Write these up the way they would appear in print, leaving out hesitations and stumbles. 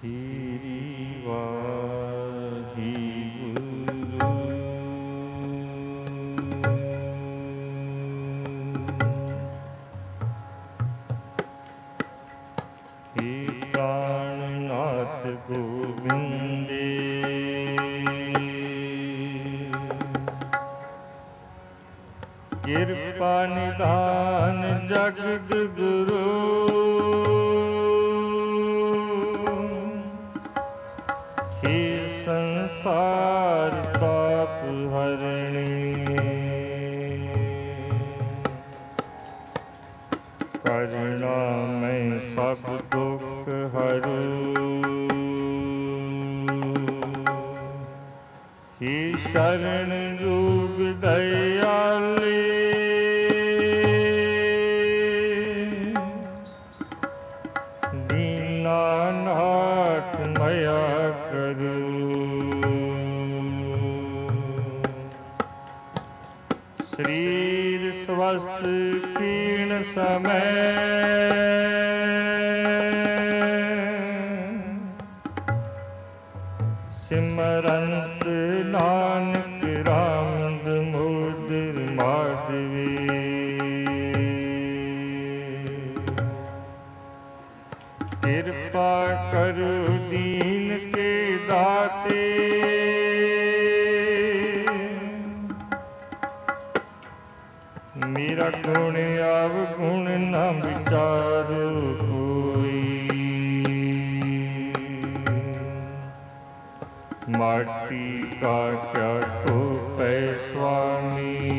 हीरी वाही हे प्राणनाथ गोविंदे कृपा निधान जगद गुरु हे संसार पाप हरणी करुणा में सब दुख हरू हे शरण रूप दयाले दीनानाथ मया करू शरीर स्वस्थ क्षीण समय सिमरंत नानक राम मुदिर माधवी कृपा करो दीन के दाते मेरा गुण अवगुण न विचारो कोई माटी का क्या टोपै स्वामी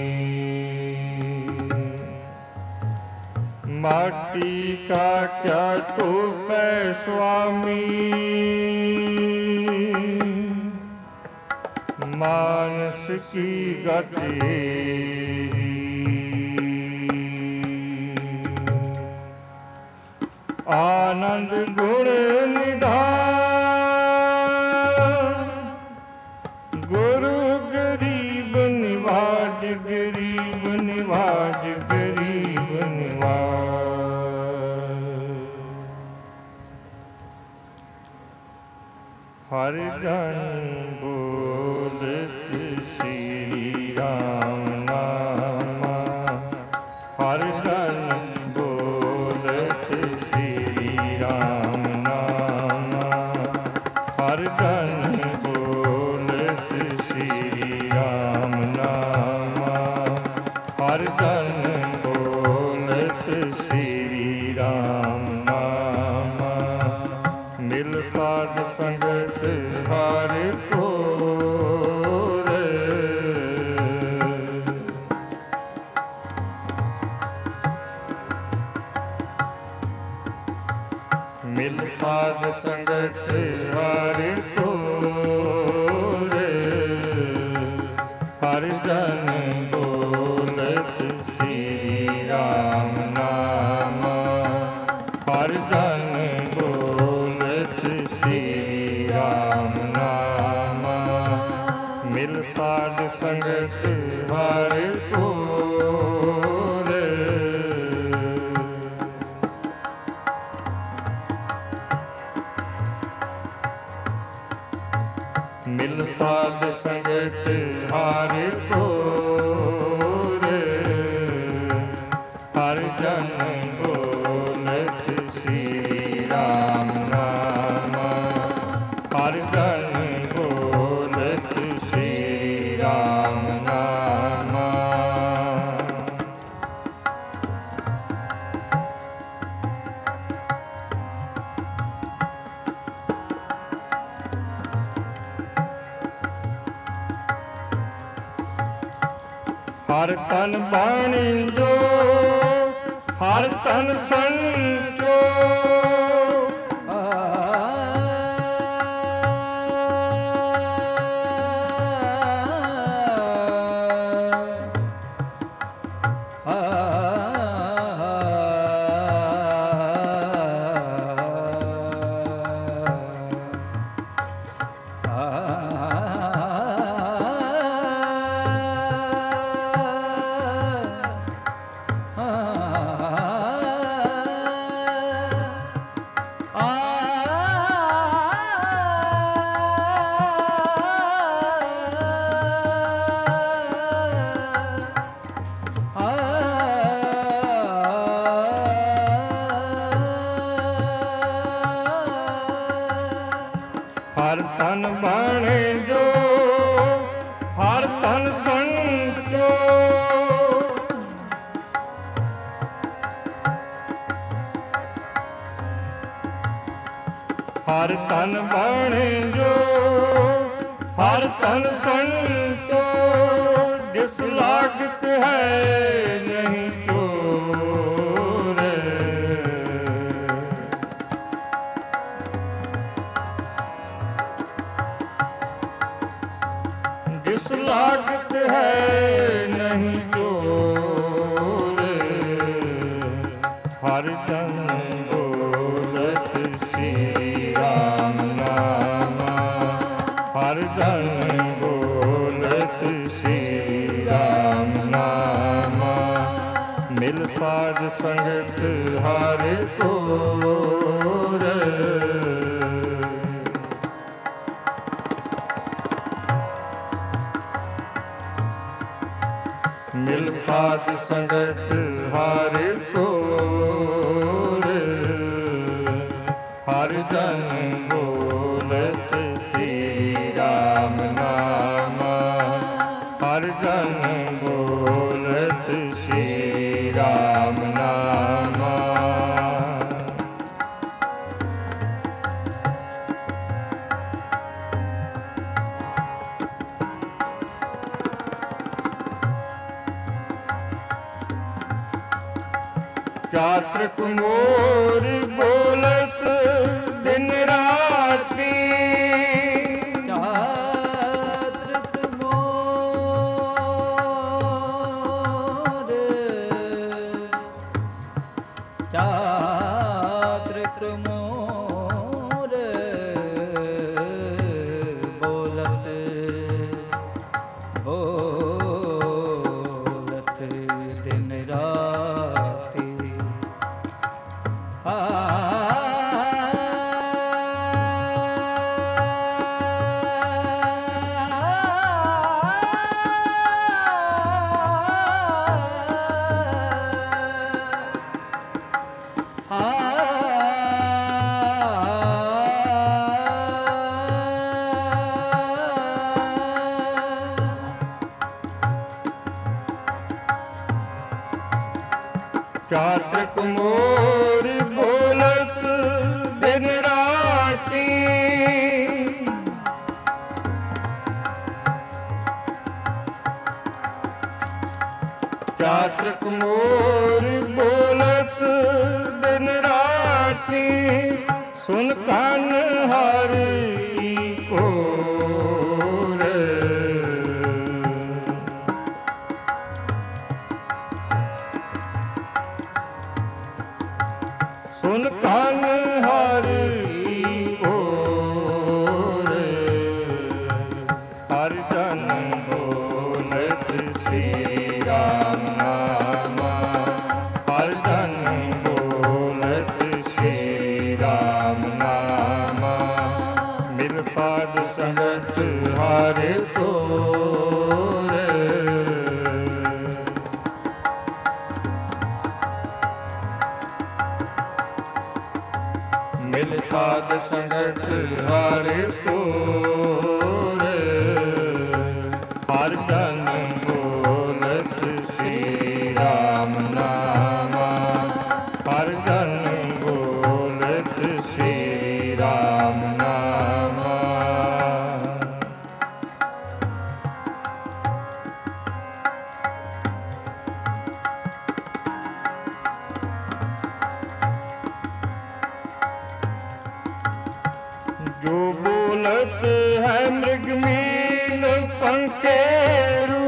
माटी का क्या टोपै स्वामी मानस की गति आनंद गुण निधान गुरु गरीब निवाज गरीब निवाज गरीब निवाज हर जन बोलत श्री राम नाम हर जन बोलत श्री राम नाम हर जन बोलत श्री राम नाम हर जन बोलत श्री राम नाम मिल साध संगत हर को मिल साध संगत हर को हर जन बोलत श्री राम नाम हर जन बोलत श्री राम नाम मिल साध संगत हर को मिल साध संगत हर को हर जन बोलत श्री राम नाम हर जन बोलत श्री राम नाम हर तन बाणी जो हर तन संजो ਹਰ ਤਨ ਬਾਣੇ ਜੋ ਹਰ ਤਨ ਸੰਚੋ ਹਰ ਤਨ ਬਾਣੇ ਜੋ ਹਰ ਤਨ ਸੰਚੋ ਜਿਸ ਲਾਗਤ ਹੈ ਨਹੀਂ ਚੋਰ ਜਿਸ ਲਾਗਤ ਹੈ ਨਹੀਂ ਚੋਰ ਹਰ ਜਨ ਬੋਲਤ ਸ੍ਰੀ ਰਾਮ ਨਾਮ ਹਰ ਜਨ ਬੋਲਤ ਸ੍ਰੀ ਰਾਮ ਨਾਮ ਮਿਲ ਸਾਧ ਸੰਗਤ ਹਰਿ ਕੋਰ ਮਿਲ ਸਾਧ ਸੰਗਤ ਹਰਿ ਕੋਰ ਹਰ ਜਨ ਬੋਲਤ ਸ੍ਰੀ ਰਾਮ ਨਾਮ ਹਰ ਜਨ ਬੋਲਤ ਸ੍ਰੀ ਰਾਮ ਨਾਮ ਚਾਤ੍ਰਿਕ ਮੋਰ ਬੋਲਤ ਦਿਨ ਰਾਤੀ ਚਾਤ੍ਰਿਕ ਮੋਰ ਚਾਤ੍ਰਿਕ ਮੋਰ ਬੋਲਤ ਬੋਲਤ ਦਿਨ ਰਾਤੀ ਚਾਤ੍ਰਿਕ ਮੋਰ ਬੋਲਤ ਦਿਨ ਰਾਤੀ ਚਾਤ੍ਰਿਕ ਮੋਰ ਬੋਲਤ ਦਿਨ ਰਾਤੀ ਸੁਨ ਕੰਨ ਹਰਿ ਕੋਰ ਸੁਨ ਕੰਨ ਹਰਿ ਕੋਰ ਹਰ ਜਨ ਬੋਲਤ ਸ੍ਰੀ ਰਾਮ ਨਾਮ ਹਰ ਜਨ ਬੋਲਤ ਸ੍ਰੀ ਰਾਮ ਨਾਮ ਮਿਲ ਸਾਧ ਸੰਗਤ ਹਰਿ ਕੋਰ ਮਿਲ ਸਾਧ ਸੰਗਤ ਹਰਿ ਕੋਰ ਹਰ ਜਨ ਬੋਲਤ ਸ੍ਰੀ ਰਾਮ ਨਾਮ ਹਰ ਜਨ ਬੋਲਤ ਸ੍ਰੀ ਰਾਮ ਨਾਮ ਜੋ ਬੋਲਤ ਹੈ ਮ੍ਰਿਗ ਮੀਨ ਪੰਖੇਰੂ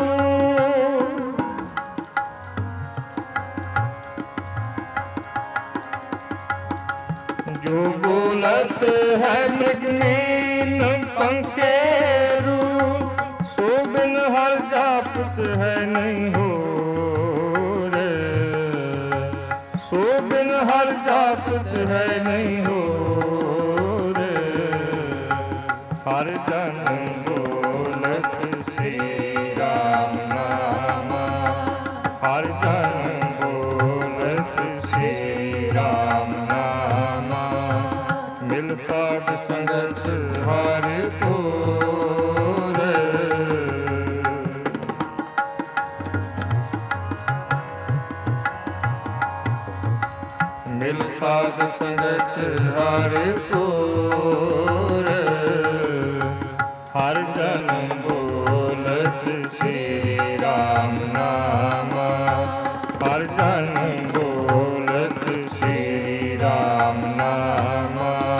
ਜੋ ਬੋਲਤ ਹੈ ਮ੍ਰਿਗ ਮੀਨ ਪੰਖੇਰੂ ਸੋ ਬਿਨ ਹਰ ਜਾਪਤ ਹੈ ਨਹੀਂ ਹੋਰ ਸੋ ਬਿਨ ਹਰ ਜਾਪਤ ਹੈ ਨਹੀਂ ਹੋਰ ਹਰ ਜਨ ਬੋਲਤ ਸ੍ਰੀ ਰਾਮ ਨਾਮ ਹਰ ਜਨ ਬੋਲਤ ਸ੍ਰੀ ਰਾਮ ਨਾਮ ਮਿਲ ਸਾਧ ਸੰਗਤ ਹਰਿ ਸੰਗਤ ਹਰ ਕੋਰ, ਹਰ ਜਨ ਬੋਲਤ ਸ੍ਰੀ ਰਾਮ ਨਾਮ, ਹਰ ਜਨ ਬੋਲਤ ਸ੍ਰੀ ਰਾਮ ਨਾਮ।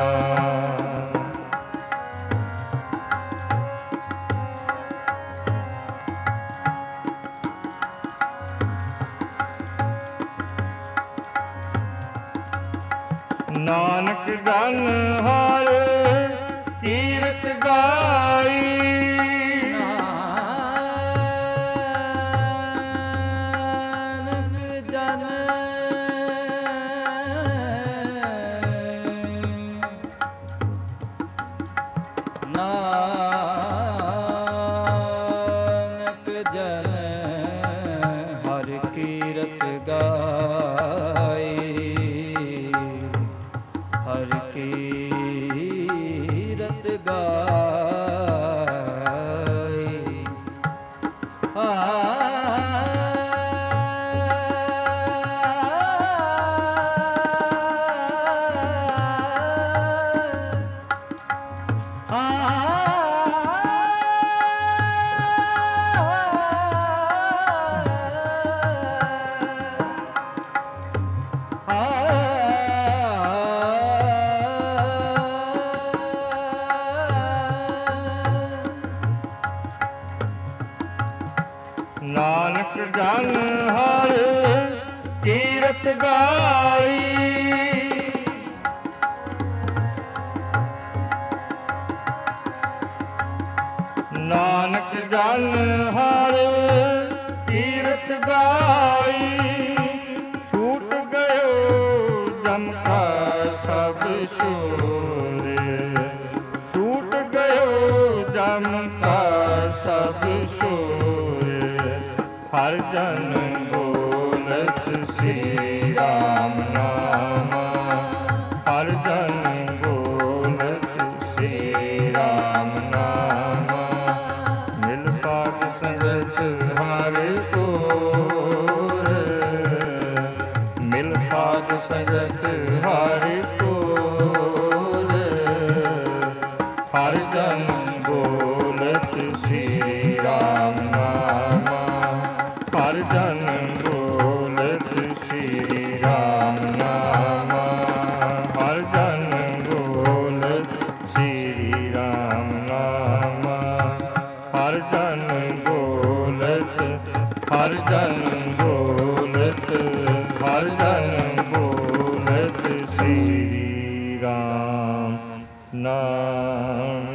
ਨਾਨਕ ਜਨ ਹਰ ਕੀਰਤ ਗਾਈ, ਨਾਨਕ ਜਨ ਨਾਨਕ ਜਨ ਹਰ ਕੀਰਤ ਗਾਏ, ਹਰ ਕੀਰਤ ਗਾਏ। ਨਾਨਕ ਜਨ ਹਰ ਕੀਰਤ ਗਾਈ, ਨਾਨਕ ਜਨ ਹਰ ਕੀਰਤ ਗਾਈ। ਛੂਟ ਗਇਓ ਜਮ ਕਾ ਸਭ ਸ਼ੋਰ, ਛੂਟ ਗਇਓ ਜਮ ਕਾ ਸਭ ਸ਼ੋਰ, ਹਰ ਜਨ ਬੋਲਤ ਸ੍ਰੀ ਰਾਮ ਨਾਮ, ਹਰ ਜਨ ਬੋਲਤ ਸ੍ਰੀ ਰਾਮ ਨਾਮ। ਮਿਲ ਸਾਧ ਸੰਗਤ ਹਰ ਕੋਰ, ਮਿਲ ਸਾਧ ਸੰਗਤ ਹਰ ਕੋਰ, ਹਰ ਜਨ ਬੋਲਤ ਸ੍ਰੀ ਰਾਮ ਨਾਮ, ਹਰ ਜਨ ਬੋਲਤ ਸ੍ਰੀ ਰਾਮ ਨਾਮ, ਹਰ ਜਨ ਬੋਲਤ ਸ੍ਰੀ ਰਾਮ ਨਾਮ, ਹਰ ਜਨ ਬੋਲਤ, ਹਰ ਜਨ ਬੋਲਤ, ਹਰ ਜਨ ਬੋਲਤ ਸ੍ਰੀ ਰਾਮ ਨਾਮ।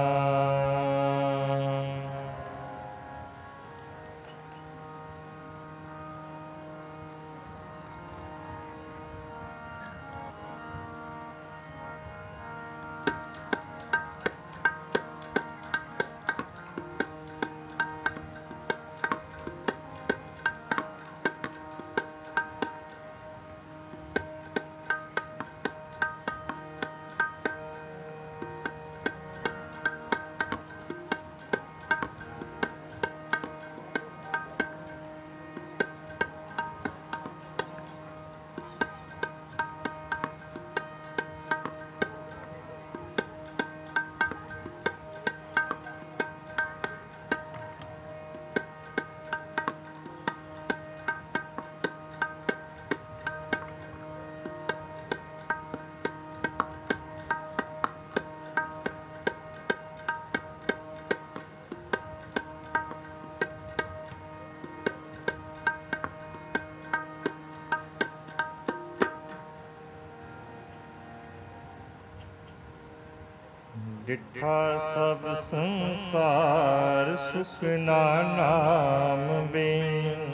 ਡਿਠਾ ਸਭ ਸੰਸਾਰ ਸੁਖ ਨਾਮ ਬਿਨ,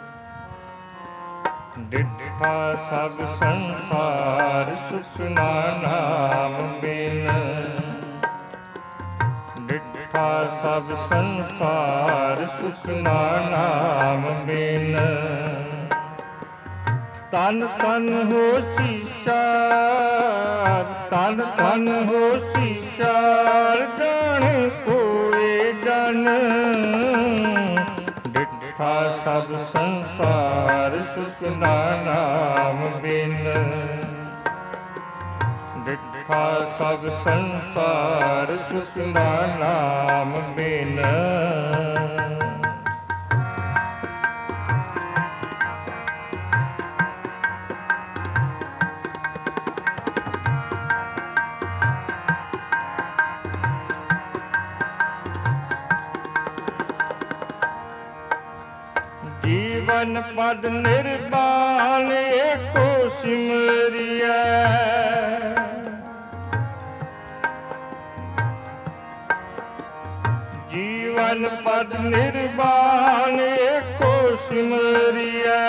ਡਿਠਾ ਸਭ ਸੰਸਾਰ ਸੁਖ ਨਾਮ ਬਿਨ, ਡਿਠਾ ਸਭ ਸੰਸਾਰ ਸੁਖ ਨਾਮ ਬਿਨ। ਤਨ ਤਨ ਹੋਸੀ ਚਾਰ, ਤਨ ਤਨ ਹੋਸੀ ਚਾਰ, ਜਾਣੇ ਕੋਏ ਜਨ। ਡਿਠਾ ਸਭ ਸੰਸਾਰ ਸੁਖ ਨਾਮ ਬਿਨ, ਡਿਠਾ ਸਭ ਸੰਸਾਰ ਸੁਖ ਨਾ ਨਾਮ ਬਿਨ। ਜੀਵਨ ਪਦ ਨਿਰਵਾਣ ਏਕੋ ਸਿਮਰਿਐ। ਜੀਵਨ ਪਦ ਨਿਰਵਾਣ ਏਕੋ ਸਿਮਰਿਐ।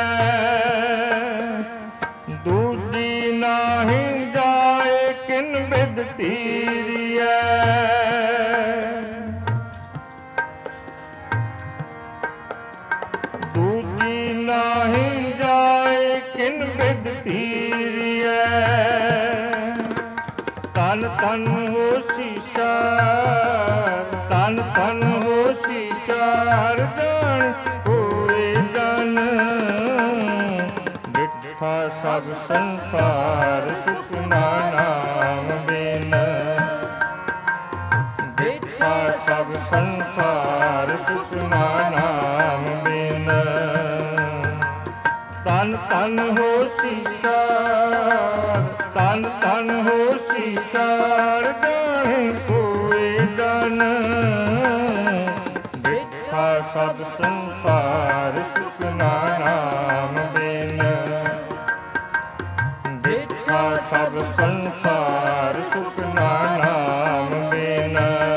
ਦੂਜੀ ਨਾਹੀ ਜਾਏ ਕਿਨ ਬਿਦ ਧੀਰਿਐ। ਨਾਹੀ ਜਾਏ ਕਿਨ ਬਿਦ ਧੀਰਿਐ। ਤਨ ਤਨ ਹੋਸੀ ਚਾਰ, ਤਨ ਤਨ ਹੋਸੀ ਚਾਰ ਜਨ ਹੋਏ ਜਨ। ਡਿਠਾ ਸਭ ਸੰਸਾਰ ਸੁਖ ਨਾ ਨਾਮ ਬਿਨ। ਡਿਠਾ ਸਭ ਸੰਸਾਰ ਸੁਖ ਨਾ ਨਾਮ ਬਿਨ। ਤਨ ਤਨ ਹੋਸੀ ਚਾਰ, ਤਨ ਤਨ ਹੋਸੀ ਚਾਰ ਜਾਣੇ ਹੋਏ ਜਨ। ਡਿਠਾ ਸਭ ਸੰਸਾਰ ਸੁਖ ਨਾ ਨਾਮ ਬਿਨ। ਡਿਠਾ ਸਭ ਸੰਸਾਰ ਸੁਖ ਨਾ ਨਾਮ ਬਿਨ।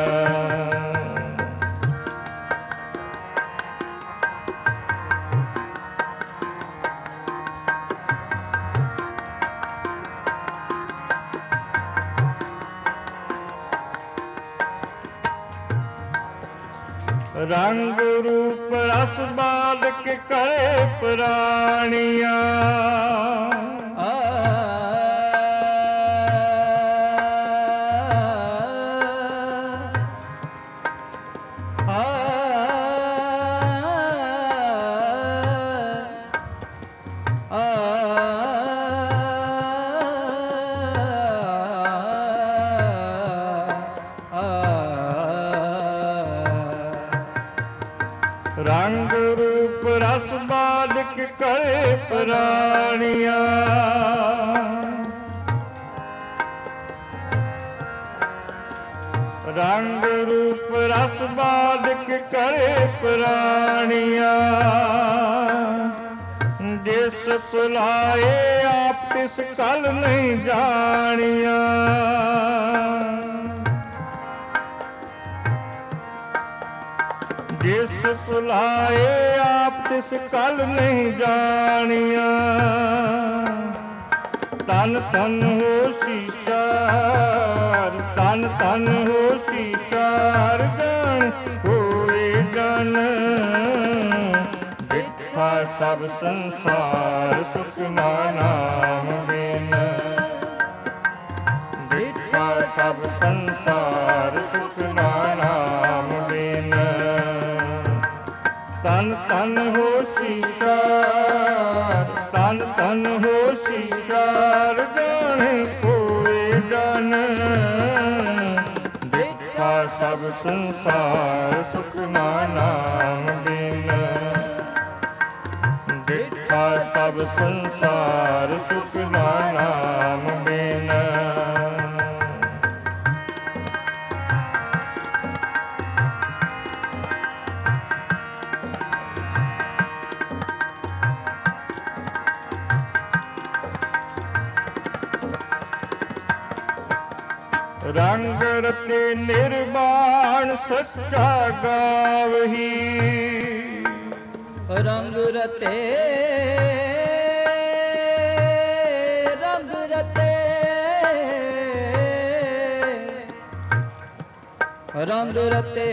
ਰੰਗ ਰੂਪ ਰਸ ਬਾਲਕ ਕਰੇ ਪ੍ਰਾਣੀਆਂ। ਰੰਗ ਰੂਪ ਰਸ ਬਾਲਕ ਕਰੇ ਪ੍ਰਾਣੀਆਂ। ਰੰਗ ਰੂਪ ਰਸ ਬਾਲਕ ਕਰੇ ਪ੍ਰਾਣੀਆਂ। ਜਿਸ ਸੁਲਾਏ ਆਪ ਤਿਸ ਕਲ ਨਹੀਂ ਜਾਣੀਆਂ। ਜਿਸ ਸੁਲਾਏ ਆਪ ਤਿਸ ਕਲ ਨਹੀਂ ਜਾਣੀਆਂ। ਤਨ ਤਨ ਹੋਸੀ ਚਾਰ, ਤਨ ਤਨ ਹੋਸੀ ਚਾਰ ਜਨ ਹੋਏ ਜਨ। ਡਿਠਾ ਸਭ ਸੰਸਾਰ ਸੁਖ ਨਾ ਨਾਮ ਬਿਨ। ਡਿਠਾ ਸਭ ਸੰਸਾਰ ਸੁਖ ਨਾ ਨਾਮ ਬਿਨ। ਤਨ ਤਨ ਹੋਸੀ ਚਾਰ, ਤਨ ਤਨ ਹੋਸੀ ਚਾਰ ਜਾਣੇ ਹੋਏ ਜਨ। ਡਿਠਾ ਸਭ ਸੰਸਾਰ ਸੁਖ ਨਾ ਨਾਮ ਬਿਨ। ਡਿਠਾ ਸਭ ਸੰਸਾਰ ਸੁਖ ਨਾ ਨਾਮ ਬਿਨ। ਰੰਗ ਰਤੇ ਨਿਰਵਾਣ ਸੱਚਾ ਗਾਵਹੀ। ਰੰਗ ਰਤੇ, ਰੰਗ ਰਤੇ, ਰੰਗ ਰਤੇ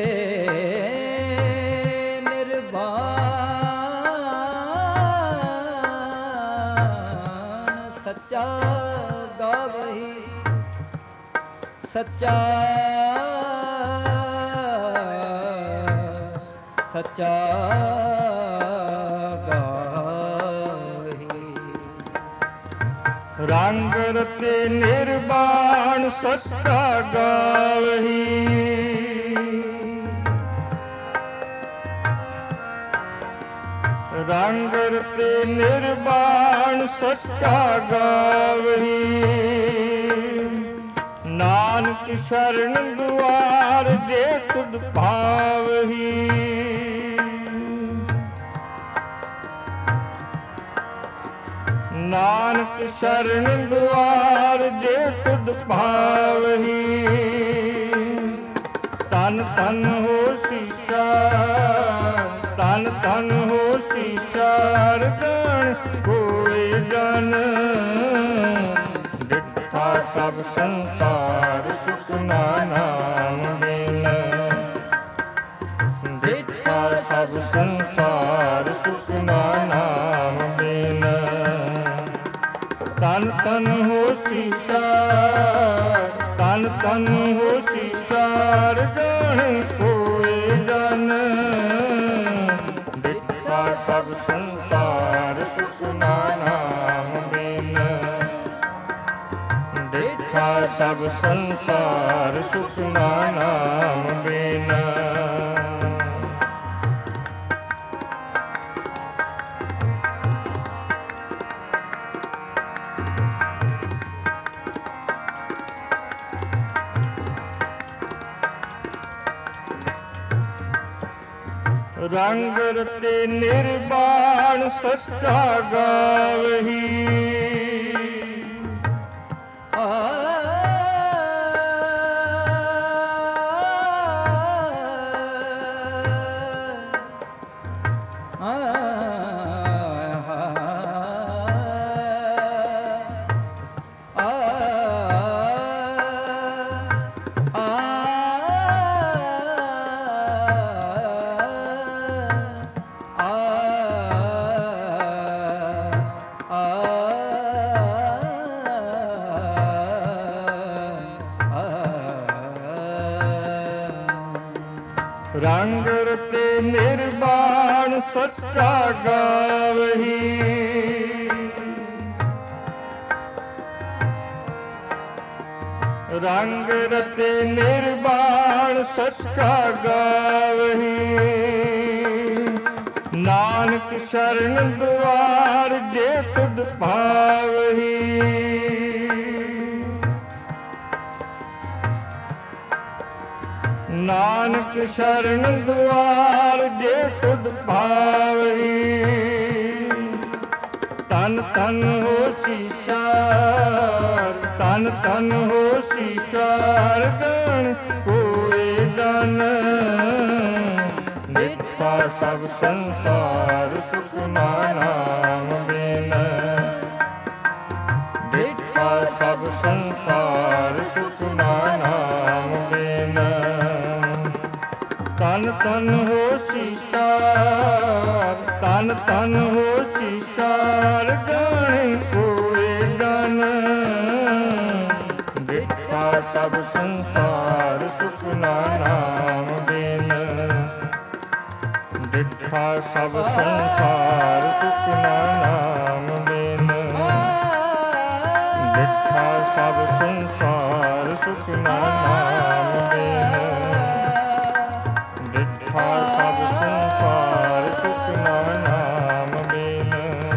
ਨਿਰਵਾਣ ਸੱਚਾ ਗਾਵਹੀ। ਸੱਚਾ ਸੱਚਾ ਗਾਵਹੀ। ਰੰਗ ਰਤੇ ਨਿਰਵਾਣ ਸੱਚਾ ਗਾਵਹੀ। ਰੰਗ ਰਤੇ ਨਿਰਵਾਣ ਸੱਚਾ ਗਾਵਹੀ। ਨਾਨਕ ਸ਼ਰਨ ਦੁਆਰ ਜੇ ਤੁਧ ਭਾਵਹੀ। ਨਾਨਕ ਸ਼ਰਨ ਦੁਆਰ ਜੇ ਤੁਧ ਭਾਵਹੀ। ਤਨ ਤਨ ਹੋਸੀ ਚਾਰ, ਤਨ ਤਨ ਹੋਸੀ ਚਾਰ ਗਣ ਹੋਏ ਜਨ। ਡਿਠਾ ਸਭ ਸੰਸਾਰ ਸੁਖ ਨਾਮ ਬਿਨ। ਡਿਠਾ ਸਭ ਸੰਸਾਰ ਸੁਖ ਨਾਮ ਬਿਨ। ਤਨ ਤਨ ਹੋਸੀ ਚਾਰ, ਤਨ ਤਨ ਹੋਸੀ ਚਾਰ ਗਣ ਹੋਏ ਜਨ। ਡਿਠਾ ਸਭ ਸੰਸਾਰ ਸੁਖ ਨਾਮ ਬਿਨ। ਡਿਠਾ ਸਭ ਸੰਸਾਰ ਸੁਖ ਨਾਮ ਬਿਨ। ਰੰਗ ਰਤੇ ਨਿਰਵਾਣ ਸੱਚਾ ਗਾਵਹੀ। ਰੰਗ ਰਤੇ ਨਿਰਵਾਣ ਸੱਚਾ ਗਾਵਹੀ। ਰੰਗ ਰਤੇ ਨਿਰਵਾਣ ਸੱਚਾ ਗਾਵਹੀ। ਨਾਨਕ ਸ਼ਰਨ ਦੁਆਰ ਜੇ ਤੁਧ ਭਾਵਹੀ। ਨਾਨਕ ਸ਼ਰਨ ਦੁਆਰ ਜੇ ਤੁਧ ਭਾਵਹੀ। ਤਨ ਤਨ ਹੋਸੀ ਚਾਰ, ਤਨ ਤਨ ਹੋਸੀ ਚਾਰ ਗਣ ਹੋਏ ਜਨ। ਡਿਠਾ ਸਭ ਸੰਸਾਰ ਸੁਖ ਨਾਮ ਬਿਨ। ਡਿਠਾ ਸਭ ਸੰਸਾਰ ਸੁਖ ਨਾਮ ਬਿਨ। ਤਨ ਤਨ ਹੋਸੀ ਚਾਰ, ਤਨ ਤਨ ਹੋਸੀ ਚਾਰ ਗਣ ਹੋਏ ਜਨ। ਡਿਠਾ ਸਭ ਸੰਸਾਰ ਸੁਖ ਨਾਮ ਬਿਨ। ਡਿਠਾ ਸਭ ਸੰਸਾਰ ਸੁਖ ਨਾਮ ਬਿਨ। ਡਿਠਾ ਸਭ ਸੰਸਾਰ ਸੁਖ ਨਾਮ ਬਿਨ। ਡਿਠਾ ਸਭ ਸੰਸਾਰ ਸੁਖ ਨਾਮ ਬਿਨ।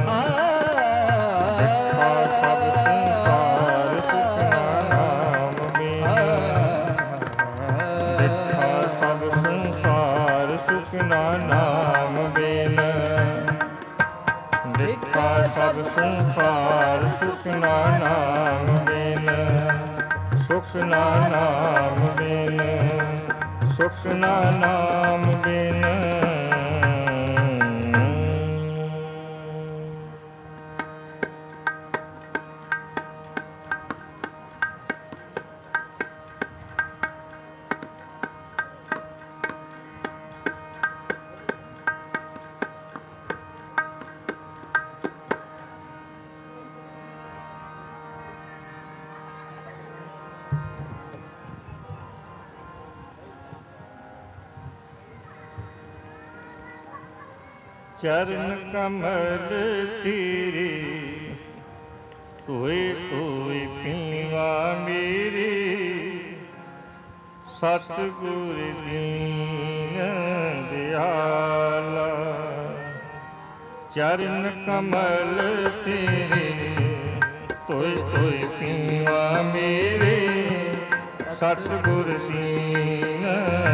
ਡਿਠਾ ਸਭ ਸੰਸਾਰ ਸੁਖ ਨਾਮ ਬਿਨ। ਡਿਠਾ ਸਭ ਸੰਸਾਰ ਸੁਖ ਨਾਮ ਬਿਨ। ਡਿਠਾ ਸਭ ਸੰਸਾਰ ਸੁਖ ਨਾਮ ਬਿਨ। ਸੁਖ ਨਾਮ ਬਿਨ। ਸੁਖ ਨਾਮ ਬਿਨ। ਚਰਨ ਕਮਲ ਤੇਰੇ ਧੋਏ ਧੋਏ ਪੀਵਾ ਮੇਰੀ ਸਤਿਗੁਰ ਦੀਨ ਦਿਆਲਾ। ਚਰਨ ਕਮਲ ਤੇਰੇ ਧੋਏ ਧੋਏ ਪੀਵਾ ਮੇਰੇ ਸਤਿਗੁਰ ਦੀਨ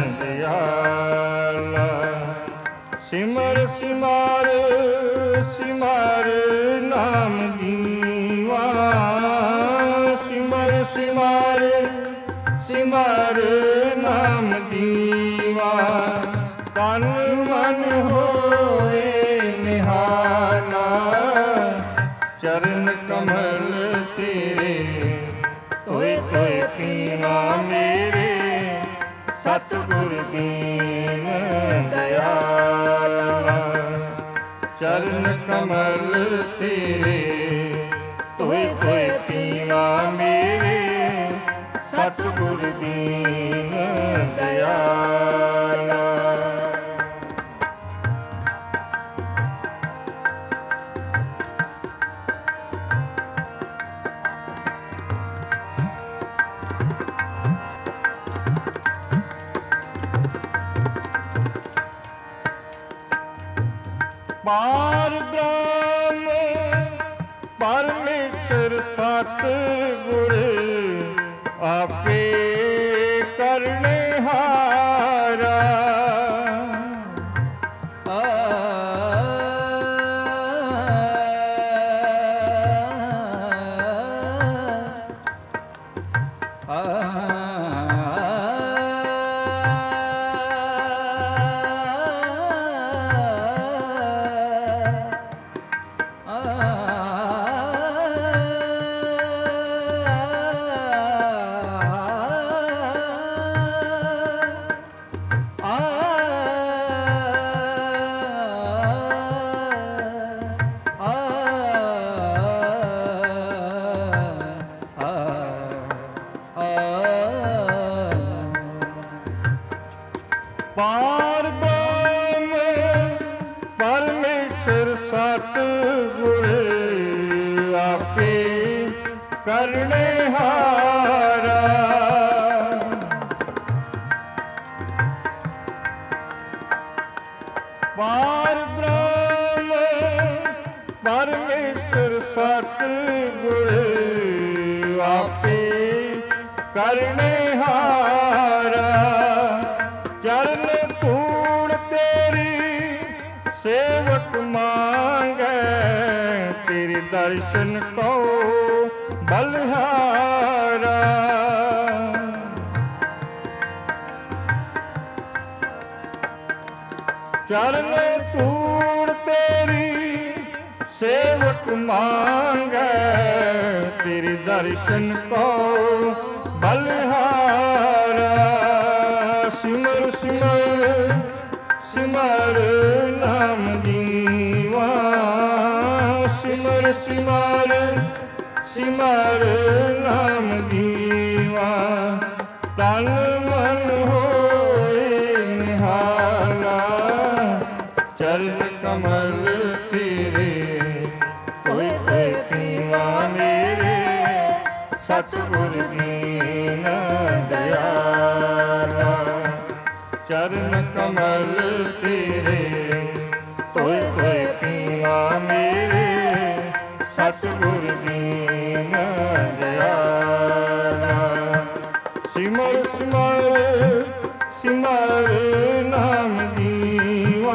ਦਿਆਲਾ। ਸਿਮਰ ਸਿਮਰ ਸਿਮਰ ਨਾਮ ਦੀਵਾ, ਸਿਮਰ ਸਿਮਰ ਸਿਮਰ ਨਾਮ ਦੀਵਾ। ਤਨ ਮਨ ਹੋਏ ਨਿਹਾਲਾ, ਚਰਨ ਕਮਲ ਤੇਰੇ ਧੋਏ ਧੋਏ ਪੀਵਾ ਮੇਰੇ ਸਤਿਗੁਰ ਦੀਨ ਦਿਆਲਾ। ਚਰਨ ਕਮਲ ਤੇਰੇ ਧੋਏ ਧੋਏ ਪੀਵਾ ਮੇਰੇ ਸਤਿਗੁਰ ਦੀਨ ਦਿਆਲਾ। ਪਾਰ ਬ੍ਰਹਮ ਪਰਮੇਸ਼ਰ ਸਤਿਗੁਰ ਆਪੇ ਕਰਨਹਾਰਾ। ਪਾਰ ਬ੍ਰਹਮ ਪਰਮੇਸ਼ਰ ਸਤਿਗੁਰ ਆਪੇ ਕਰਨਹਾਰਾ। ਪਾਰ ਬ੍ਰਹਮ ਪਰਮੇਸ਼ਰ ਸਤਿਗੁਰ ਆਪੇ ਕਰਨਹਾਰਾ। ਚਰਨ ਧੂੜ ਤੇਰੀ ਸੇਵਕ ਮੰਗੈ, ਤੇਰੇ ਦਰਸ਼ਨ ਕੋ ਬਲਿਹਾਰਾ। ਚਰਨ ਧੂੜ ਤੇਰੀ ਸੇਵਕ ਮੰਗੈ, ਤੇਰੇ ਦਰਸ਼ਨ ਕੋ ਬਲਿਹਾਰਾ। ਸਿਮਰ ਸਿਮਰ ਸਿਮਰ ਨਾਮ ਦੀਵਾ, ਸਿਮਰ ਸਿਮਰ ਸਿਮਰ ਨਾਮ ਦੀਵਾ। ਤਨ ਮਨ ਹੋਏ ਨਿਹਾਲਾ, ਚਰਨ ਕਮਲ ਤੇਰੇ ਧੋਏ ਧੋਏ ਪੀਵਾ ਮੇਰੇ ਸਤਿਗੁਰ ਦੀਨ ਦਿਆਲਾ। ਚਰਨ ਕਮਲ ਤੇਰੇ ਧੋਏ ਧੋਏ ਪੀਵਾ ਮੇਰੇ ਸਤਿਗੁਰ ਦੀਨ ਦਿਆਲਾ। ਸਿਮਰ ਸਿਮਰ ਸਿਮਰ ਨਾਮ ਦੀਵਾ,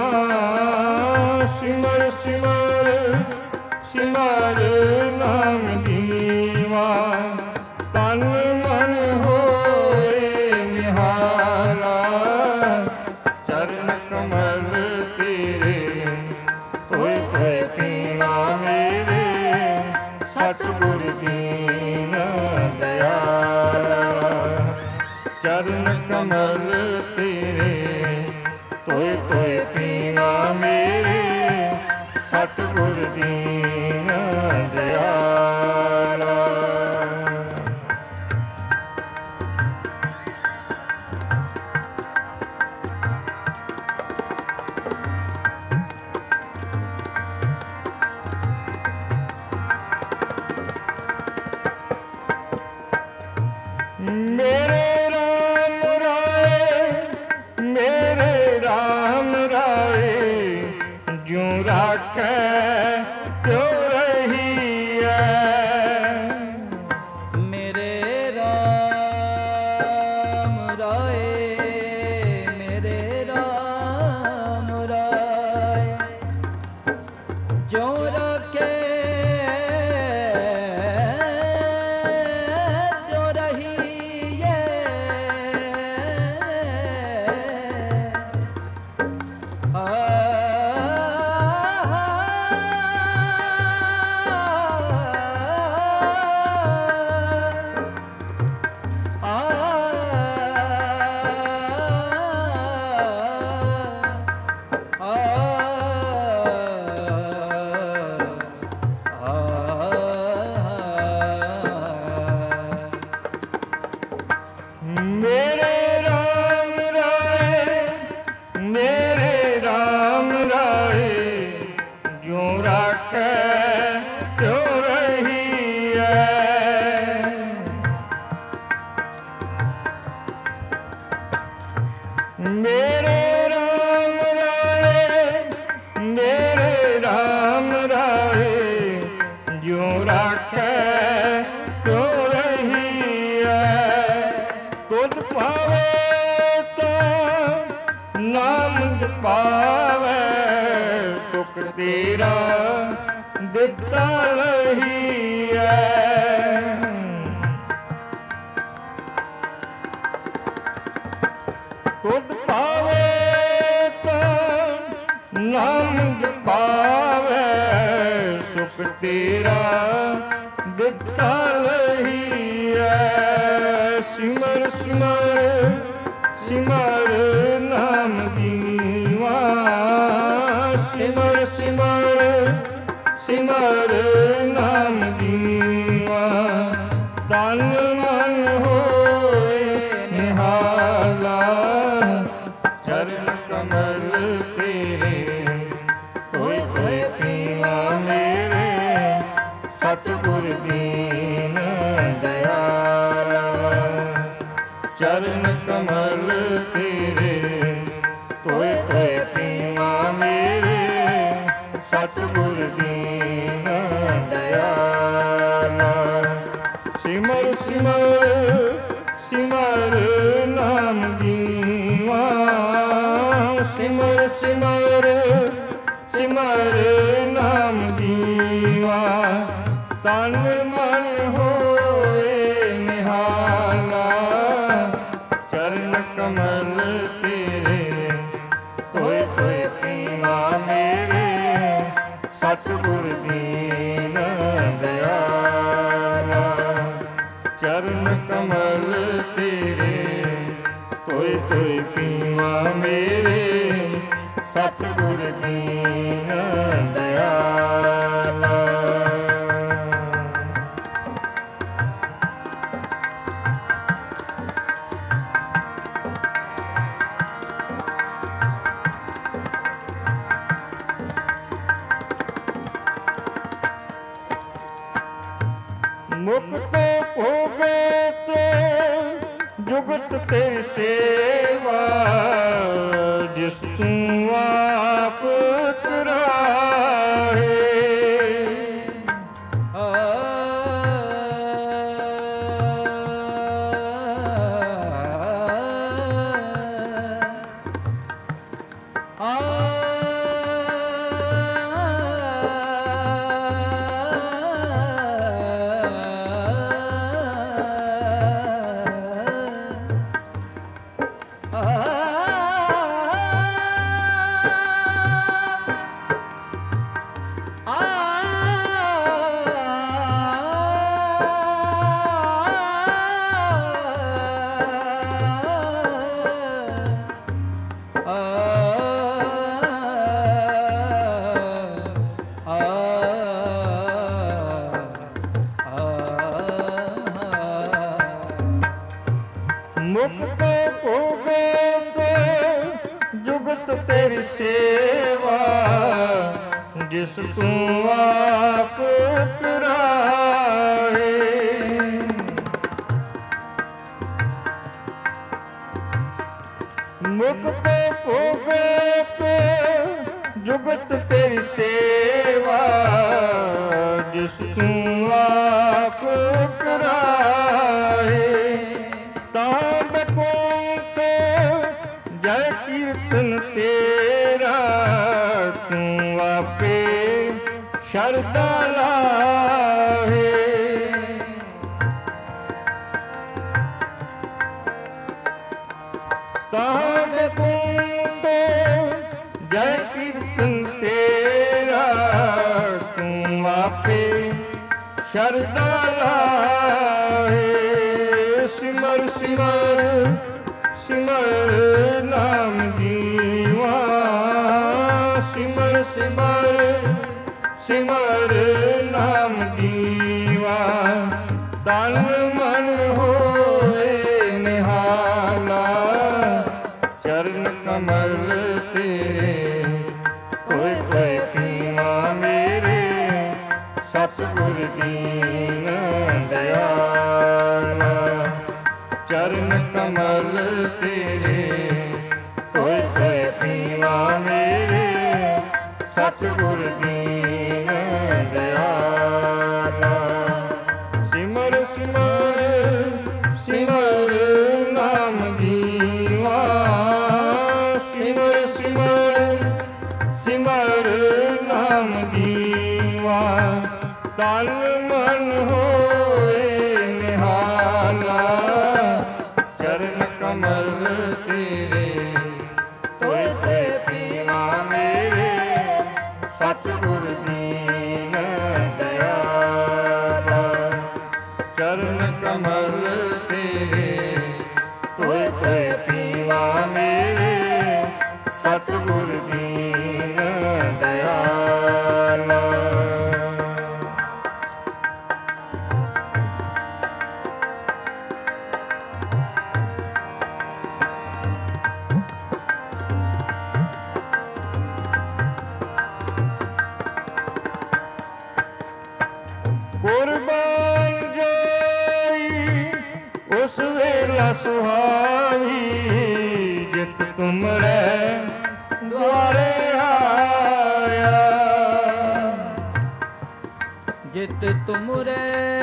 ਸਿਮਰ ਸਿਮਰ ਸਿਮਰ ਨਾਮ ਦੀਵਾ। ਤਨ ਮਨ ਹੋਏ ਨਿਹਾਲਾ, ਚਰਨ ਕਮਲ ਤੇਰੇ ਧੋਏ ਧੋਏ ਪੀਵਾ ਮੇਰੇ ਸਤਿਗੁਰ ਦੀਨ ਦਿਆਲਾ। ਚਰਨ ਕਮਲ ਤੇਰੇ ਧੋਏ ਧੋਏ ਪੀਵਾ ਮੇਰੇ ਸਤਿਗੁਰ ਦੀਨ ਦਿਆਲਾ। राखै क्यों रही है। मेरे राम राय, मेरे राम राय, जो रखे जो रही है। मेरे राम राय, मेरे राम राय, जो राखै क्यों रही है। मेरे राम राय, मेरे राम राय, जो राखै क्यों रही है। तुध पावे तो नाम जपावे, सुख तेरा दिता लही है। तुध पावे तो नाम जपावे, सुख तेरा दिता लही है। सिमर सिमर सिमर नाम दीवा, सिमर सिमर सिमर नाम दीवा। तन मन होए निहाला, चरण कमल तेरे कोई कोई पीवा मेरे। सतगुर दीन दयाला, चरण कमल तेरे कोई कोई पीवा मेरे। सतगुर दीन दयाला। सिमर सिमर सिमर नाम दीवा, सिमर सिमर सिमर नाम दीवा। तन मन होए निहाला, चरण कमल तेरे कोई कोई पीवा मेरे। सतगुर दीन दयाला, चरण कमल तेरे कोई कोई पीवा मेरे। सतगुर दीन दयाला। मुक्त होवे तो जुगत तेरी सेवा, जिस तू आप कराहे। मुक्त होवे तो जुगत तेरी सेवा, जिस तू आप कराहे। मुक्त होवे तो ਜੁਗਤ ਤੇਰੀ ਸੇਵਾ ਜਿਸ ਤੂੰ ਆਪ ਕਰਾਏ। ਤਾਂ ਬੈਕੁੰਠ ਜੈ ਕੀਰਤਨ ਤੇਰਾ ਤੂੰ ਆਪੇ ਸ਼ਰਧਾ ਲਾਹੇ। ਤਾਂ ਬੈਕੁੰਠ ਜੈ ਕੀਰਤਨ ਤੇਰਾ ਤੂੰ ਆਪੇ ਸ਼ਰਧਾ ਲਾਹੇ। ਸਿਮਰ ਸਿਮਰ ਸਿਮਰ ਨਾਮ ਜੀਵਾ ਸਿਮਰ ਸਿਮਰ ਸਿਮਰ ਨਾਮ ਜੀਵਾ। ਤਨ ਮਨ ਹੋਏ ਨਿਹਾਲਾ ਚਰਨ ਕਮਲ ਤੇਰੇ ਕੋਇ ਕੋਇ ਪੀਵਾ ਮੇਰੇ ਸਤਿਗੁਰ ਦੀਨ ਦਇਆਲਾ। ਚਰਨ ਕਮਲ ਤੇਰੇ ਕੋਇ ਕੋਇ ਪੀਵਾ ਮੇਰੇ ਸਤਿਗੁਰ ਦੀਨ ਦਇਆਲਾ। ਸਿਮਰ ਸਿਮਰ ਸਿਮਰ ਨਾਮ ਜੀਵਾ ਸਿਮਰ ਸਿਮਰ ਸਿਮਰ ਨਾਮ ਜੀਵਾ। ਤਨ ਮਨ ਹੋਏ ਨਿਹਾਲਾ ਚਰਨ ਕਮਲ ਤੇਰੇ ਤੋਏ ਤੋਏ ਪੀਵਾ ਮੇਰੇ ਸਤਿਗੁਰ ਦੀਨ ਦਇਆਲਾ। ਚਰਨ ਕਮਲ ਤੇਰੇ ਤੋਏ ਤੋਏ ਪੀਵਾ ਮੇਰੇ ਸਤਿਗੁਰ ਦੀਨ ਦਇਆਲਾ। ਕੁਰਬਾਨ ਜਾਈ ਉਸ ਵੇਲਾ ਸੁਹਾਵੀ ਜਿਤ ਤੁਮਰੇ ਦੁਆਰੇ ਆਇਆ। ਜਿਤ ਤੁਮਰੇ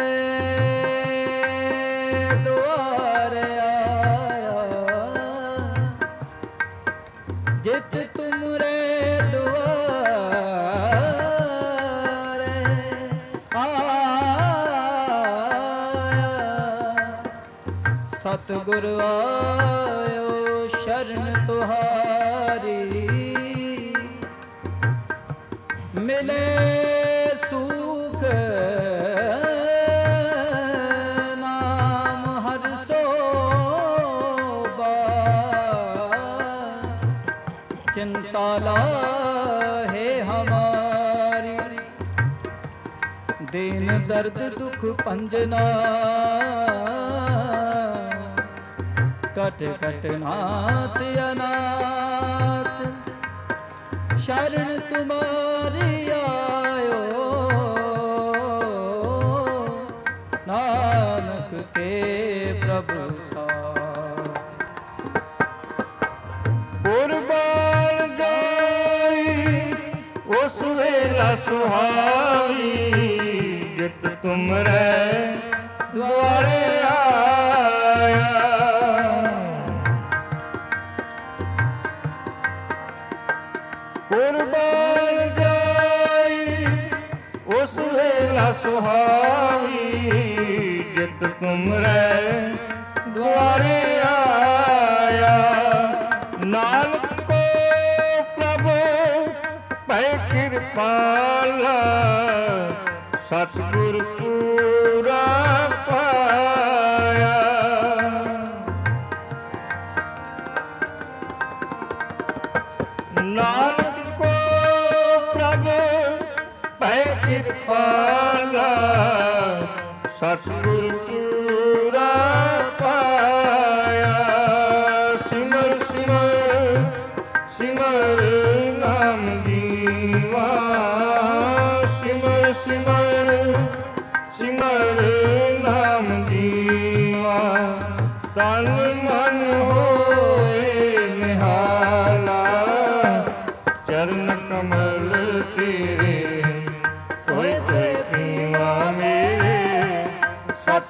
ਦੁਆਰੇ ਆਇਆ। ਜਿਤ ਤੁਮਰੇ ਦੁਆਰੇ ਸਤਿਗੁਰ ਆਇਓ ਸ਼ਰਨ ਤੁਹਾਰੀ। ਮਿਲੇ ਸੁਖ ਨਾਮ ਹਰਿ ਸੋਭਾ। चिंता लाहे हमारी, दीन दर्द दुख पंजना, कट कट नाथ अनाथ, शरण तुम्हारी आयो, नानक के प्रभु सा। कुर्बान जाई उस वेला सुहावी, जित तुमरे द्वारे आया। कुर्बान जाई उस वेला सुहावी, जित तुमरे द्वारे आया। नानक को प्रभु भय कृपाला, सतगुर पूरा पाया। नानक को प्रभु भय कृपाला, सतगुर पूरा पाया। सिमर सिमर सिमर नाम जीवा, सिमर सिमर सिमर नाम जीवा। तन मन होए निहाला, चरण कमल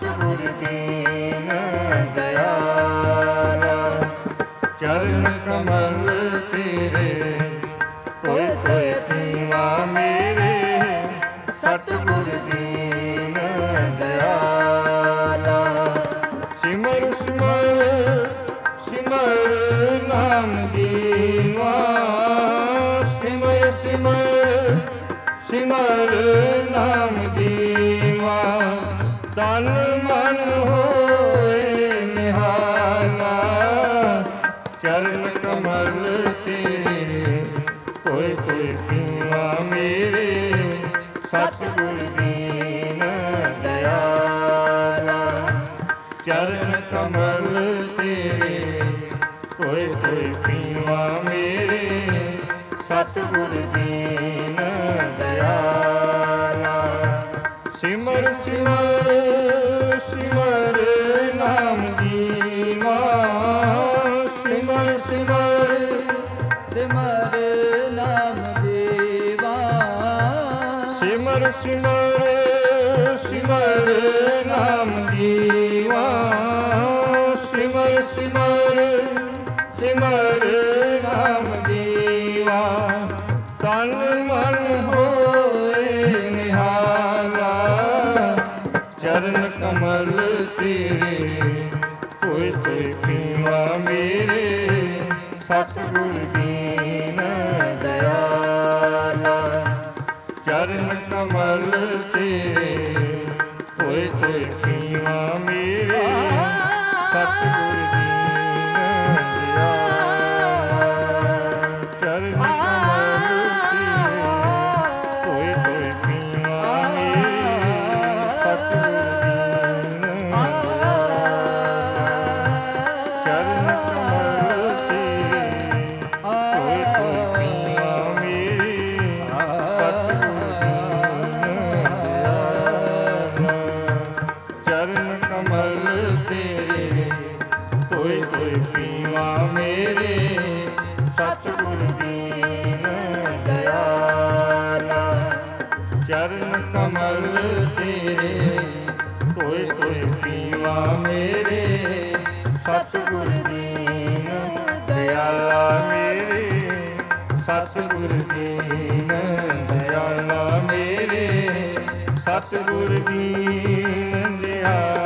ਸਤਿਗੁਰ ਦੀਨ ਦਇਆਲਾ। ਚਰਨ ਕਮਲ ਤੇਰੇ ਕੋਈ ਕੋਈ ਪੀਵਾ ਮੇਰੇ, ਸਤਿਗੁਰ ਦੀਨ ਦਇਆਲਾ। ਸਿਮਰ ਸਿਮਰ ਸਿਮਰ ਨਾਮ ਦੀਵਾ, ਸਿਮਰ ਸਿਮਰ ਸਿਮਰ ਨਾਮ ਦੀਵਾ। ਤਨ ਮਨ ਹੋਏ ਨਿਹਾਲਾ, ਚਰਨ ਕਮਲ ਤੇਰੇ ਕੋਈ ਕੋਈ ਪੀਵਾ ਮੇਰੇ, ਸਤਿਗੁਰ ਦੀਨ ਦਇਆਲਾ। ਚਰਨ ਕਮਲ ਤੇਰੇ ਕੋਈ ਕੋਈ ਪੀਵਾ ਮੇਰੇ, ਸਤਿਗੁਰ ਦੀਨ ਦਇਆਲਾ। ਸਿਮਰ ਸਿਮਰ ਸਿਮਰ ਨਾਮ ਦੀਵਾ, ਸਿਮਰ ਸਿਮਰ ਸਿਮਰ ਨਾਮ ਦੇਵਾ। ਸਿਮਰ ਸਿਮਰ ਸਿਮਰ ਨਾਮ ਦੀਵਾ, ਸਿਮਰ ਸਿਮਰ ਸਿਮਰ ਨਾਮ ਦੀਵਾ। ਤਨ ਮਨ ਹੋਏ ਨਿਹਾਲਾ, ਚਰਨ ਕਮਲ ਤੇਰੇ ਕੋਈ ਕੋਈ ਪੀਵਾ ਮੇਰੇ, ਸਤਿਗੁਰ ਦੀਨ ਦਇਆਲਾ। ਚਰਨ ਕਮਲ ਤੇਰੇ ਕੋਈ ਕੋਈ ਪੀਵਾ ਮੇਰੇ, ਸਤਿਗੁਰ ਦੀਨ ਦਇਆਲਾ। ਚਰਨ ਕਮਲ ਤੇਰੇ ਕੋਈ ਕੋਈ ਪੀਵਾ ਮੇਰੇ, ਸਤਿਗੁਰ ਦੀਨ ਦਇਆਲਾ। ਚਰਨ ਕਮਲ ਤੇਰੇ ਕੋਈ ਕੋਈ ਪੀਵਾ ਮੇਰੇ, ਸਤਿਗੁਰ ਚਰਨ ਕਮਲ ਤੇਰੇ ਕੋਈ ਕੋਈ ਪੀਵਾ ਮੇਰੇ, ਸਤਿਗੁਰ ਦੀਨ ਦਇਆਲਾ। ਚਰਨ ਕਮਲ ਤੇਰੇ ਕੋਈ ਕੋਈ ਪੀਵਾ ਮੇਰੇ, ਸਤਿਗੁਰ ਦੀਨ ਦਇਆਲਾ ਦਇਆਲਾ। ਮੇਰੇ, ਸਤਿਗੁਰ ਦੀਨ ਦਇਆਲਾ ਮੇਰੇ, ਸਤਿਗੁਰ ਦੀਨ ਦਇਆਲਾ।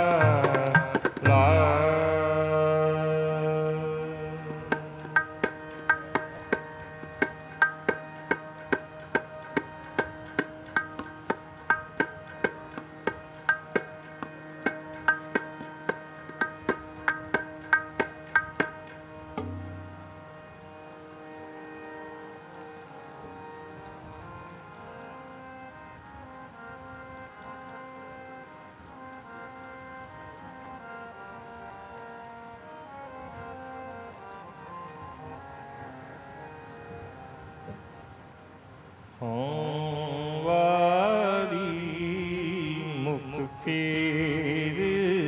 ਹੋਂ ਵਾਰੀ ਮੁਖ ਫੇਰ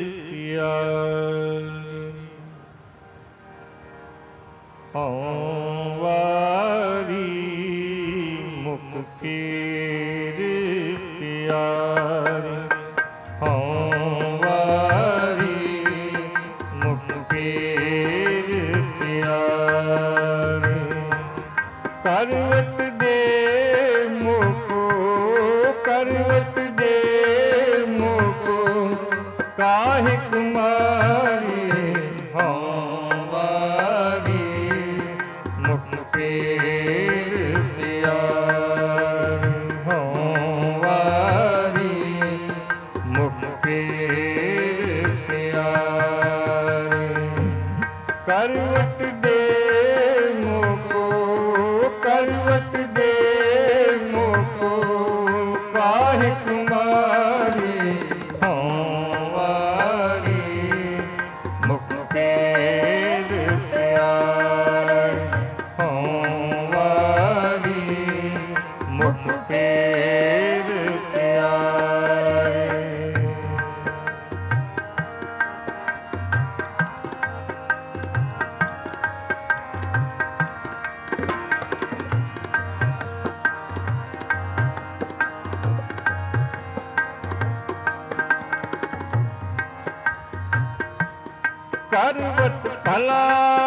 ਪਿਆਰੀ, ਹੋਂ ਵਾਰੀ ਮੁਖ ਫੇਰ ਪਿਆਰੀ, ਹੋਂ ਵਾਰੀ ਮੁਖ ਫੇਰ ਪਿਆਰੀ। ਕਰਵਟ ਦੇ ਕਰਵਟ ਦੇ ਮੋਕੋ ਕਾਹਿ ਕੁਮਾਰੀ, ਹੋਂ ਵਾਰੀ ਮੁਖ ਫੇਰ ਪਿਆਰੀ, ਹੋਂ ਵਾਰੀ ਮੁਖ ਫੇਰ ਪਿਆਰੀ। ਕਰਵਟ ਦੇ ਮੋਕੋ ਕਰਵਟ ਦੇ ਮੋਕੋ ਕਾਹਿ ਕੁਮਾਰੀ, ਹੋਂ ਵਾਰੀ ਮੁਖ ਫੇਰ ਪਿਆਰੀ, ਹੋਂ ਵਾਰੀ ਮੁਖ ਫੇਰ ਪਿਆਰੀ। करवट भला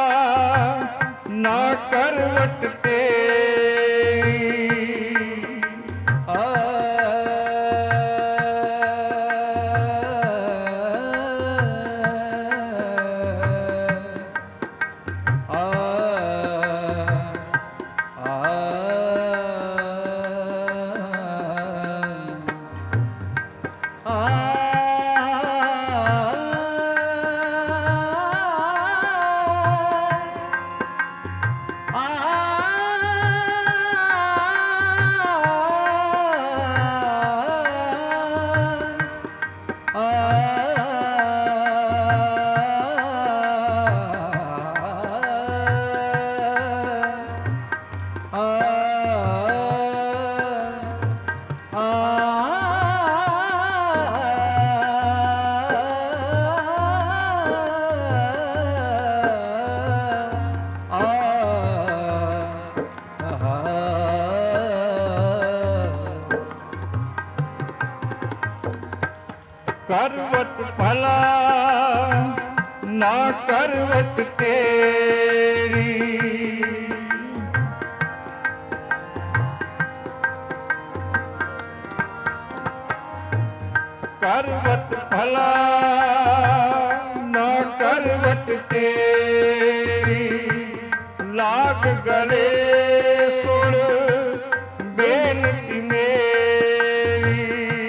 ना करवट तेरी। करवट भला ना करवट तेरी। करवट भला ना करवट तेरी। लाग गले सुन बेनती मेरी।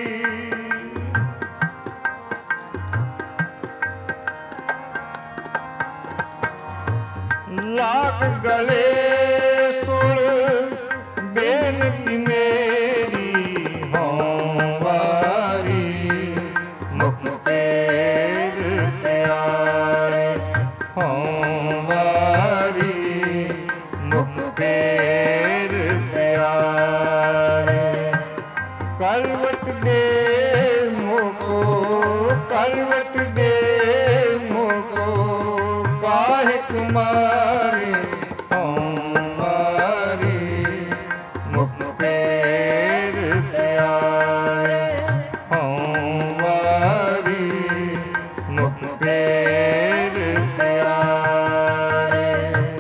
लाग गले सुन बेनती मेरी। हों वारी मुख तेर प्यारे। हों वारी मुख तेर प्यारे। करवट दे मोको करवट दे मोको काहे तुम्हारे। हों वारी मुख तेर प्यारे। हों वारी मुख तेर प्यारे।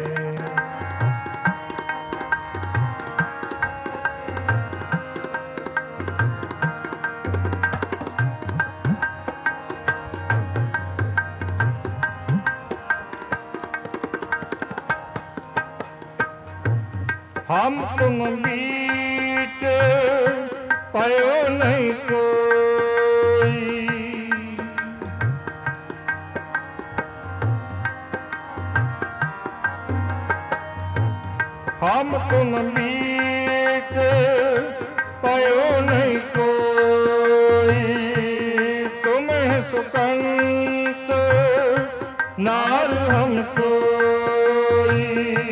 हम तुम बीत पयो नहीं कोई। हम तुम बीत पयो नहीं कोई। तुम्हें सुकंत नार हम सोई।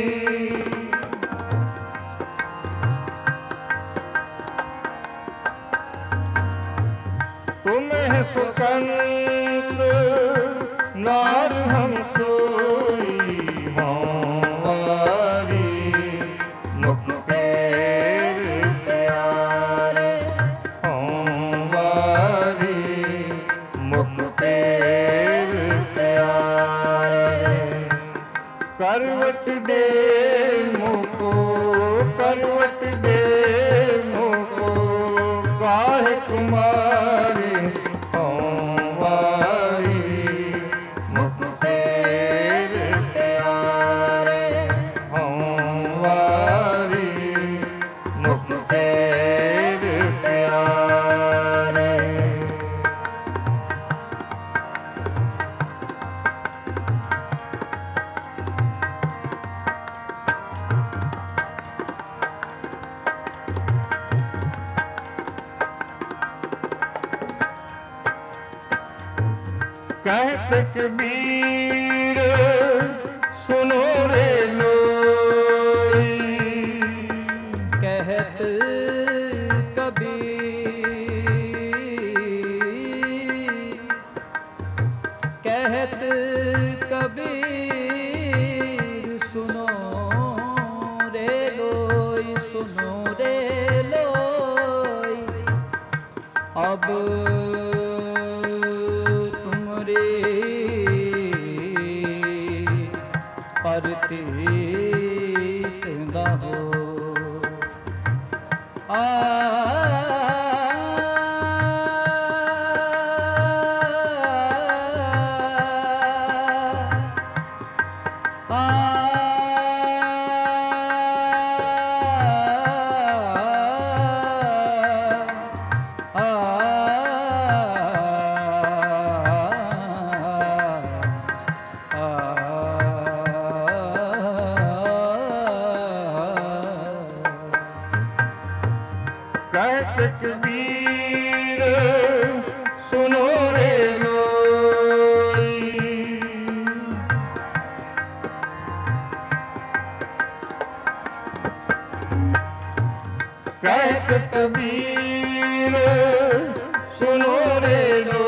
तुम्हें सुकंत नार हम सोई। हों वारी मुख तेर प्यारे। हों वारी मुख तेर प्यारे। करवट दे मोको करवट दे मोको काहे तुम्हारे। हों वारी मुख तेर प्यारे। हों वारी मुख तेर प्यारे। कहत कबीर सुनो रे लोई। कहत कबीर कहत कबीर सुनो रे लोई सुनो रे लोई। अब तुमरे ਪਰਤੀਤ ਨਾ ਹੋ। ਕਹਿਤ ਕਬੀਰ ਸੁਨੋ ਰੇ ਲੋਈ। ਕਹਿਤ ਕਬੀਰ ਸੁਨੋ ਰੇ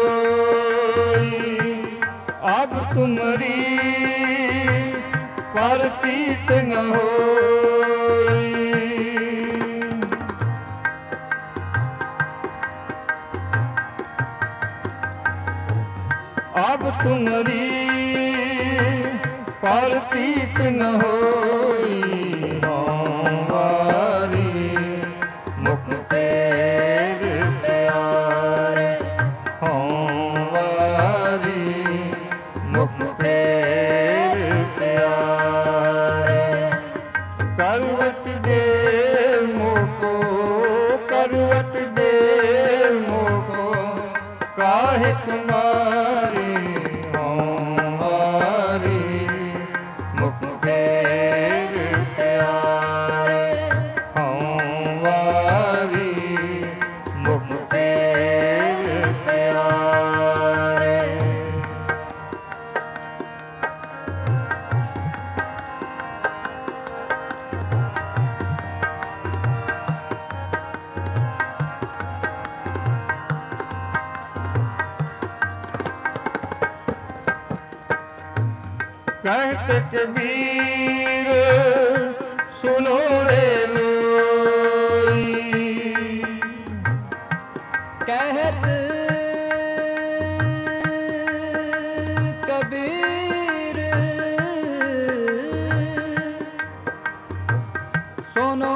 ਲੋਈ। ਅਬ ਤੁਮਰੀ ਪਰਤੀਤ ਨ ਹੋਈ। अब तुमरी परतीत न होई। हमारी मुख पेर प्यारे। हमारी मुख पेर प्यारे। करवट दे मोको करवट दे मोको काहे तुम्हारी। कहत कबीर सुनो रे लोई। कहत कबीर सुनो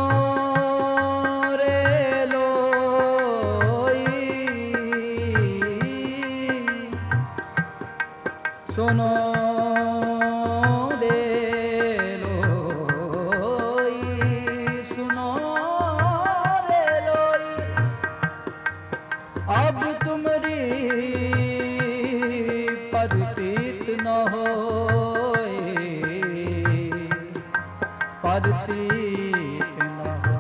रे लोई। सुनो अब तुमरी परतीत न होए। परतीत न हो।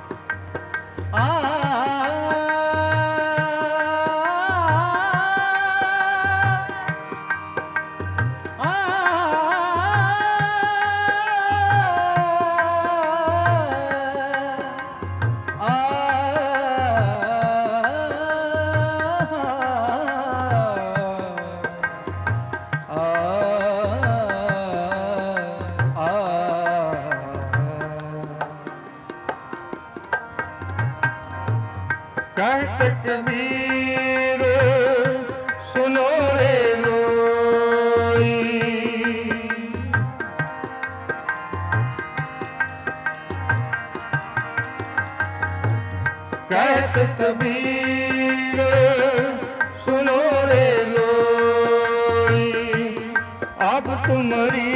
कहत कबीर सुनो रे लोई। कहत कबीर सुनो रे लोई। अब तुमरी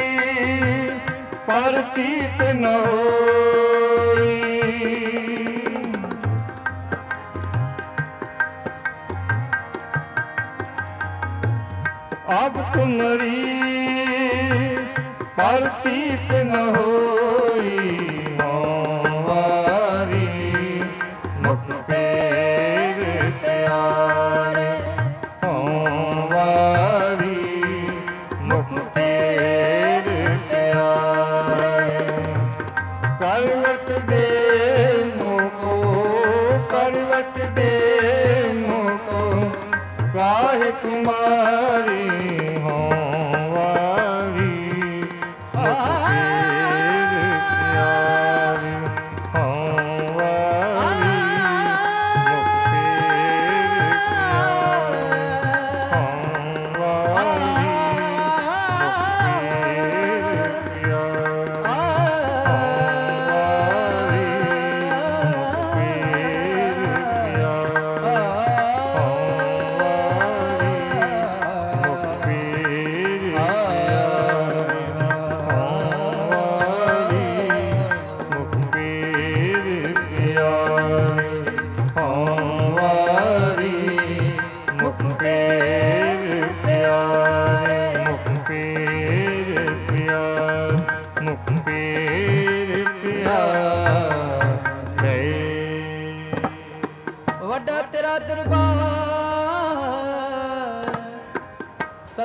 परतीत न होई। अब तुमरी परतीत न होई। हमारी मुख पेर प्यारे। हमारी मुख पेर प्यारे। करवट दे मोको करवट दे मोको काहे तुम्हारी।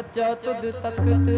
ਸੱਜਾ ਤੁਧ ਤਖਤ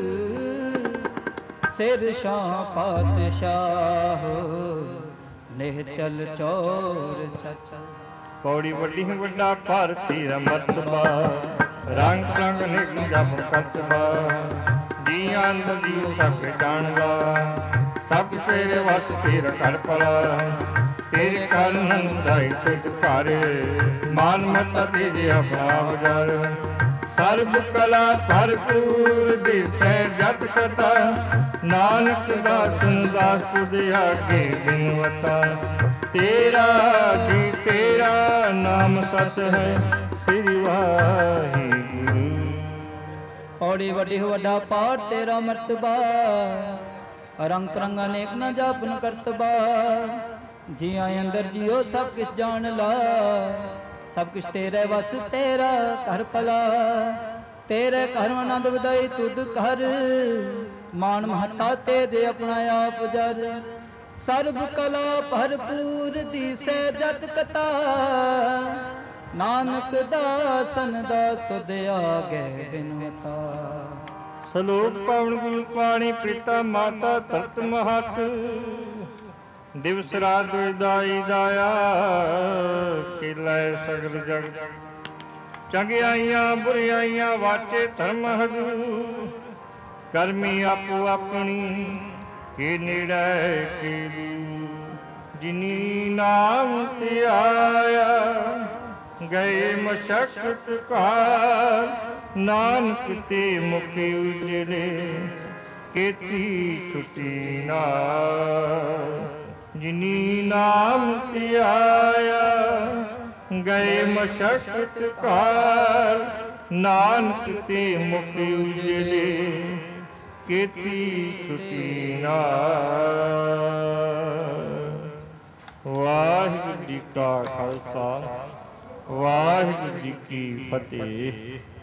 ਸਿਰ ਸ਼ਾਹ ਪਾਤਸ਼ਾਹ ਨਿਹਚਲ ਚੋਰ ਚਾਚਾ। ਪੌੜੀ ਵੱਡੀ ਵੱਡਾ ਭਾਰਤੀ ਰਮਤਬਾ ਰੰਗ ਰੰਗ ਨਿਗਮ ਜਪ ਕਰਤਬਾ ਜੀਆਂ ਨਦੀਓ ਸਭ ਜਾਣਦਾ ਸਭ ਤੇਰੇ ਵਸ ਤੇਰਾ ਕਰ ਭਲਾ ਤੇਰੇ ਕਰਨ ਦਾਈ ਤਿਤ ਘਰ ਮਾਨ ਮਤ ਤੇਰੇ ਆਪਣਾ ਬਜਾਰ ਸਰਬ ਕਲਾ ਭਰਪੂਰ ਦਿਸੈ ਜਤ ਕਥਾ ਨਾਨਕ ਦਾਸਨ ਦਾਸ ਤੁਦੇ ਆਗੇ ਬਿਨਵਤਾ ਤੇਰਾ ਜੀ ਤੇਰਾ ਨਾਮ ਸਤ ਹੈ ਸ੍ਰੀ ਵਾਹਿਗੁਰੂ। ਪੌੜੀ ਵੱਡੀ ਵੱਡਾ ਪਾਠ ਤੇਰਾ ਮਰਤਬਾ ਰੰਗ ਰੰਗ ਅਨੇਕ ਨ ਜਾਪਨ ਕਰਤਬਾ ਜੀਆਂ ਅੰਦਰ ਜਿਉ ਸਭ ਕਿਸ ਜਾਣ ਲਾ ਸਭ ਕੁਛ ਤੇਰੇ ਵਸ ਤੇਰਾ ਘਰ ਭਲਾ ਤੇਰੇ ਘਰ ਆਨੰਦ ਵਧਾਈ ਤੁਧ ਘਰ ਮਾਨ ਮਹਤਾ ਤੇ ਦੇ ਆਪਣਾ ਆਪ ਜਰ ਸਰਬ ਕਲਾ ਭਰਪੂਰ ਦੀਸੈ ਜਤ ਕਤਾ ਨਾਨਕ ਦਾਸਨ ਦਾਸ ਤੁਧ ਆਗੇ ਬਿਨਵਤਾ। ਸਲੋਕ ਪਵਨ ਗੁਰੂ ਪਾਣੀ ਪਿਤਾ ਮਾਤਾ ਧਰਤ ਮਹਤ ਦਿਵਸ ਰਾਤ ਦਾਈ ਦਾਇਆ ਕਿਲੈ ਸਗਲ ਜਗ ਚੰਗਿਆਈਆਂ ਬੁਰਿਆਈਆਂ ਵਾਚੇ ਧਰਮ ਹਜੂ ਕਰਮੀ ਆਪੋ ਆਪਣੀ ਕੀ ਨੇੜੇ ਕੀ ਜਿਨੀ ਨਾਮ ਧਿਆਇਆ ਗਏ ਮਸ਼ਕਤ ਘਾਰ ਨਾਨਕ ਤੇ ਮੁਖੀ ਉਜਲੇ ਕੀਤੀ ਛੁਟੀ ਨਾਰ ਜਿਨੀ ਨਾਮ ਧਿਆਇਆ ਗਏ ਮਸ਼ਕਤ ਘਾਰ ਨਾਨਕ ਤੇ ਮੁਖੀ ਉਜਲੇ ਕੀਤੀ ਛੁਟੀ ਨਾਰ। ਵਾਹਿਗੁਰੂ ਜੀ ਕਾ ਖਾਲਸਾ ਵਾਹਿਗੁਰੂ ਜੀ ਕੀ ਫਤਿਹ।